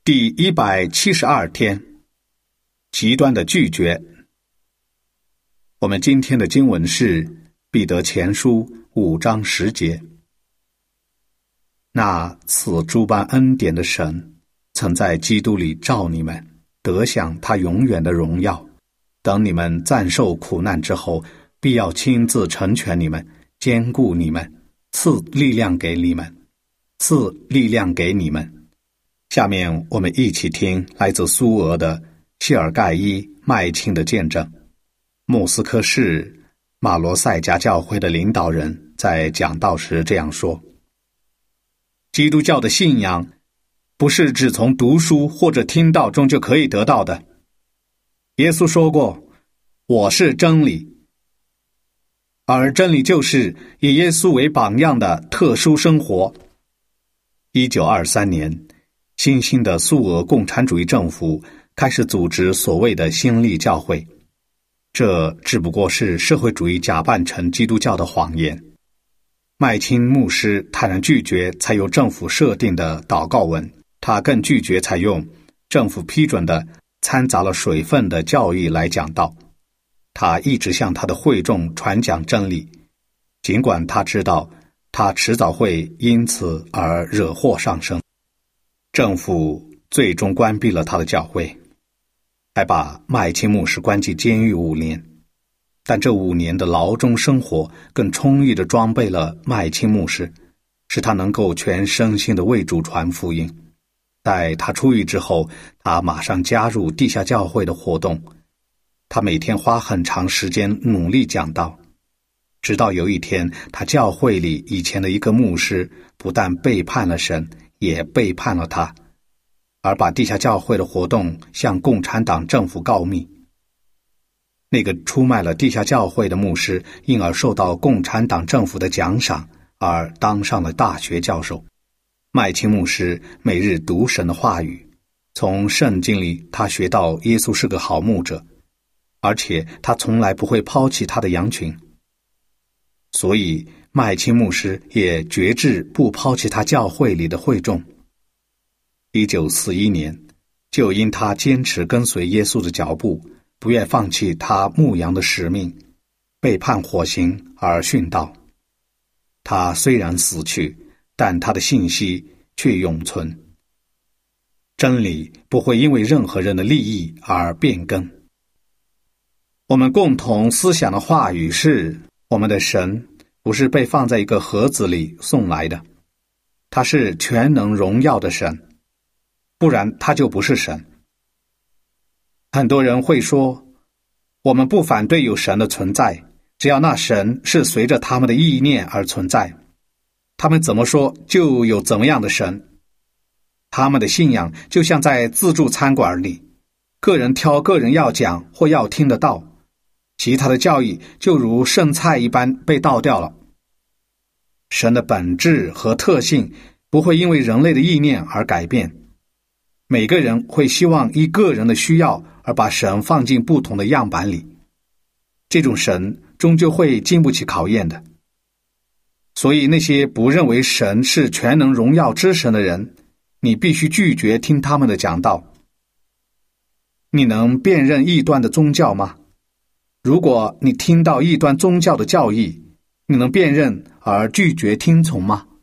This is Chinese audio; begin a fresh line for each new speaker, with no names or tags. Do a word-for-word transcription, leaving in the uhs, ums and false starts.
第一百七十二天，极端的拒绝。我们今天的经文是彼得前书五章十节。那赐诸般恩典的神，曾在基督里召你们，得享他永远的荣耀。等你们暂受苦难之后，必要亲自成全你们，坚固你们，赐力量给你们，赐力量给你们。下面我们一起听来自苏俄的谢尔盖伊麦钦的见证。莫斯科市马罗塞加教会的领导人在讲道时这样说：基督教的信仰不是只从读书或者听到中就可以得到的。耶稣说过，我是真理，而真理就是以耶稣为榜样的特殊生活。一九二三年，新兴的苏俄共产主义政府开始组织所谓的新力教会，这只不过是社会主义假扮成基督教的谎言。麦钦牧师坦然拒绝采用政府设定的祷告文，他更拒绝采用政府批准的掺杂了水分的教义来讲道。他一直向他的会众传讲真理，尽管他知道他迟早会因此而惹祸上身。政府最终关闭了他的教会，还把麦钦牧师关进监狱五年。但这五年的牢中生活更充裕地装备了麦钦牧师，使他能够全身心地为主传福音。在他出狱之后，他马上加入地下教会的活动。他每天花很长时间努力讲道，直到有一天，他教会里以前的一个牧师不但背叛了神，也背叛了他，而把地下教会的活动向共产党政府告密。那个出卖了地下教会的牧师因而受到共产党政府的奖赏，而当上了大学教授。麦钦牧师每日读神的话语，从圣经里他学到耶稣是个好牧者，而且他从来不会抛弃他的羊群。所以麦钦牧师也决志不抛弃他教会里的会众。一九四一年，就因他坚持跟随耶稣的脚步，不愿放弃他牧羊的使命，被判火刑而殉道。他虽然死去，但他的信息却永存。真理不会因为任何人的利益而变更。我们共同思想的话语是，我们的神不是被放在一个盒子里送来的，他是全能荣耀的神，不然他就不是神。很多人会说，我们不反对有神的存在，只要那神是随着他们的意念而存在，他们怎么说就有怎么样的神。他们的信仰就像在自助餐馆里，个人挑个人要讲或要听的道，其他的教义就如剩菜一般被倒掉了。神的本质和特性不会因为人类的意念而改变。每个人会希望依个人的需要而把神放进不同的样板里，这种神终究会经不起考验的。所以那些不认为神是全能荣耀之神的人，你必须拒绝听他们的讲道。你能辨认异端的宗教吗？如果你听到异端宗教的教义，你能辨认而拒绝听从吗？